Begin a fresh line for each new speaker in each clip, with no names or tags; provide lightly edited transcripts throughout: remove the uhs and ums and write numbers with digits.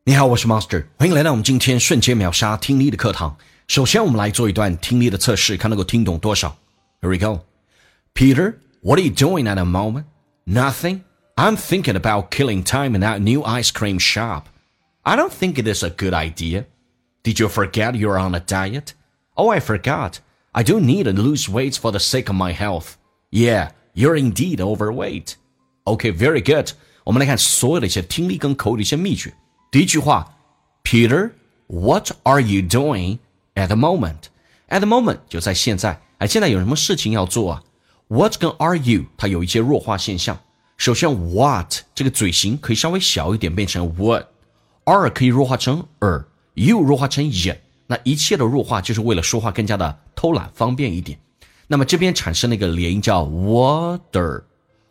你好，我是 Master， 欢迎来到我们今天瞬间秒杀听力的课堂。首先我们来做一段听力的测试，看能够听懂多少。Here we go. Peter, what are you doing at the moment? Nothing. I'm thinking about killing time in that new ice cream shop. I don't think it is a good idea. Did you forget you're on a diet? Oh, I forgot. I do need to lose weight for the sake of my health. Yeah, you're indeed overweight. Okay, very good. 我们来看所有的一些听力跟口语的一些秘诀。第一句话 Peter, what are you doing at the moment? At the moment 就在现在。现在有什么事情要做啊？ What 跟 are you 它有一些弱化现象。首先 what 这个嘴型可以稍微小一点，变成 what。 are 可以弱化成 you 弱化成 ye。 那一切的弱化就是为了说话更加的偷懒方便一点。那么这边产生了一个连音叫 water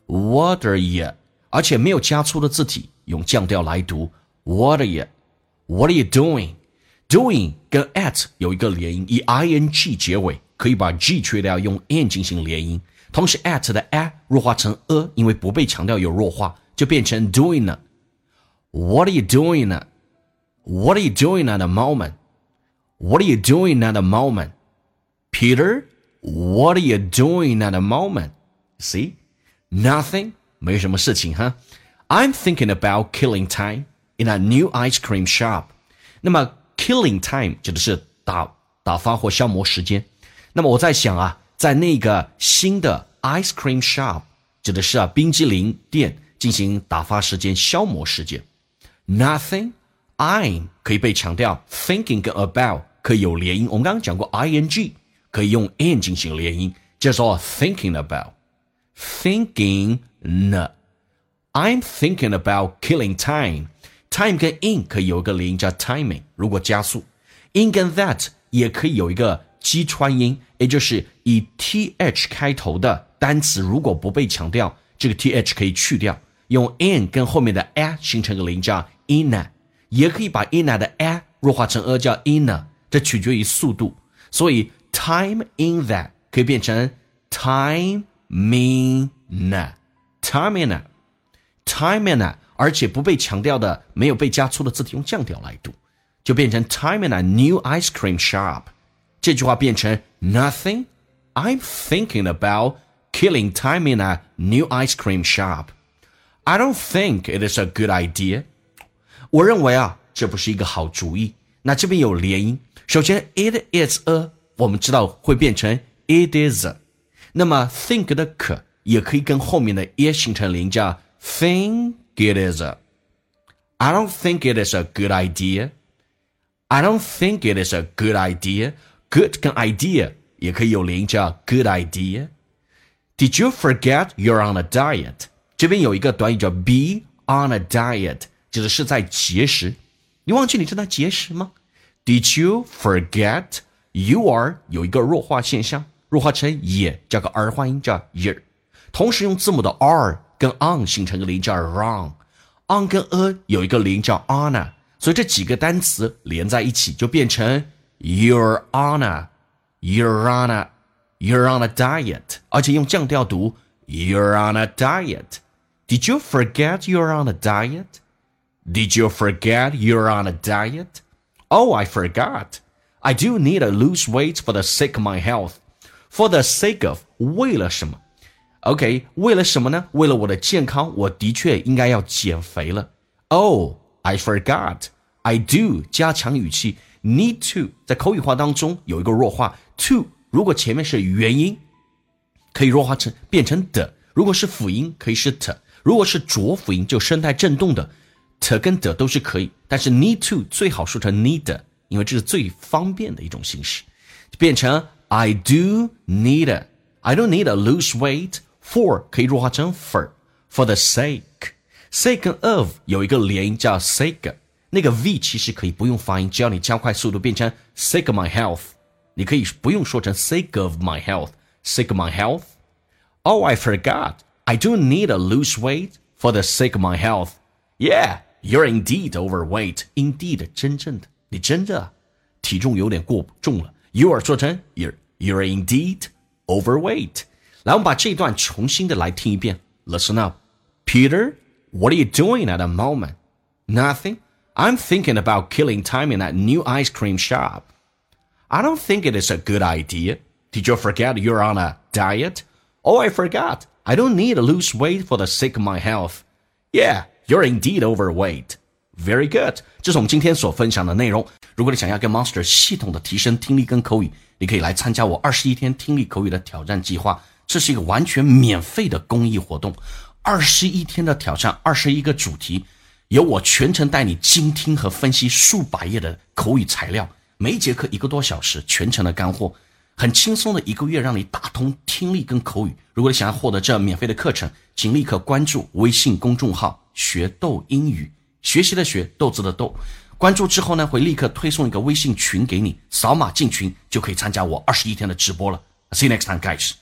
ye， 而且没有加粗的字体，用降调来读What are you? What are you doing? Doing 跟 at 有一个连音，以 ing 结尾，可以把 g 去掉，用 n 进行连音。同时 at 的 a 弱化成 a， 因为不被强调有弱化，就变成 doing 了。What are you doing? What are you doing at the moment? What are you doing at the moment? Peter, what are you doing at the moment? See? Nothing. 没什么事情哈。I'm thinking about killing time.In a new ice cream shop. 那么 killing time 指的是打发或消磨时间。那么我在想啊，在那个新的 ice cream shop 指的是冰激凌店进行打发时间、消磨时间。Nothing, I'm 可以被强调 thinking 跟 about 可以有连音。我们刚刚讲过 ing 可以用 n 进行连音，叫做 thinking about. Thinking I'm thinking about killing time.Time 跟 in 可以有一个连音叫 timing， 如果加速。in 跟 that 也可以有一个击穿音，也就是以 th 开头的单词，如果不被强调，这个 th 可以去掉，用 in 跟后面的 a 形成个连音叫 inna， 也可以把 inna 的 a 弱化成 a 叫 inna， 这取决于速度。所以 time in that 可以变成 time in that。而且不被强调的没有被加粗的字体用降调来读，就变成 time in a new ice cream shop。 这句话变成 Nothing, I'm thinking about killing time in a new ice cream shop. I don't think it is a good idea. 我认为这不是一个好主意。那这边有连音，首先 it is a 我们知道会变成 it is a， 那么 think 的可也可以跟后面的 e 形成连音叫 think.It is a. I don't think it is a good idea. I don't think it is a good idea. Good 跟 idea 也可以有连音叫 good idea. Did you forget you're on a diet? 这边有一个短语叫 be on a diet， 指的是在节食。你忘记你正在节食吗？ Did you forget you are 有一个弱化现象，弱化成也加个儿化音叫 ye， 同时用字母的 r跟 on 形成个连叫 wrong， on 跟 a 有一个连叫 honor， 所以这几个单词连在一起就变成 your honor, you're on a diet， 而且用降调读 you're on a diet. Did you forget you're on a diet? Did you forget you're on a diet? Oh, I forgot. I do need to lose weight for the sake of my health. For the sake of 为了什么OK， 为了什么呢？为了我的健康，我的确应该要减肥了。Oh, I forgot. I do 加强语气 need to 在口语化当中有一个弱化 to， 如果前面是元音，可以弱化成变成的；如果是辅音，可以是 t； 如果是浊辅音，就声带震动的 t 跟的都是可以，但是 need to 最好说成 need， 因为这是最方便的一种形式，就变成 I do need to lose weight。For 可以弱化成 for the sake 跟 of 有一个连音叫 sake， 那个 v 其实可以不用发音，只要你加快速度变成 sake of my health， 你可以不用说成 sake of my health， sake of my health. Oh, I forgot. I do need to lose weight for the sake of my health. Yeah, you're indeed overweight. Indeed 真正的你真的体重有点过重了。You are 说成 you're indeed overweight。来，我们把这一段重新的来听一遍。Listen up. Peter, what are you doing at the moment? Nothing. I'm thinking about killing time in that new ice cream shop. I don't think it is a good idea. Did you forget you're on a diet? Oh, I forgot. I don't need to lose weight for the sake of my health. Yeah, you're indeed overweight. Very good. 这是我们今天所分享的内容。如果你想要跟 Monster 系统的提升听力跟口语，你可以来参加我21天听力口语的挑战计划。这是一个完全免费的公益活动，21天的挑战，21个主题，由我全程带你精听和分析数百页的口语材料，每一节课1个多小时，全程的干货，很轻松的1个月让你打通听力跟口语。如果你想要获得这免费的课程，请立刻关注微信公众号学豆英语，学习的学，豆子的豆。关注之后呢，会立刻推送一个微信群给你，扫码进群就可以参加我21天的直播了。See you next time, guys.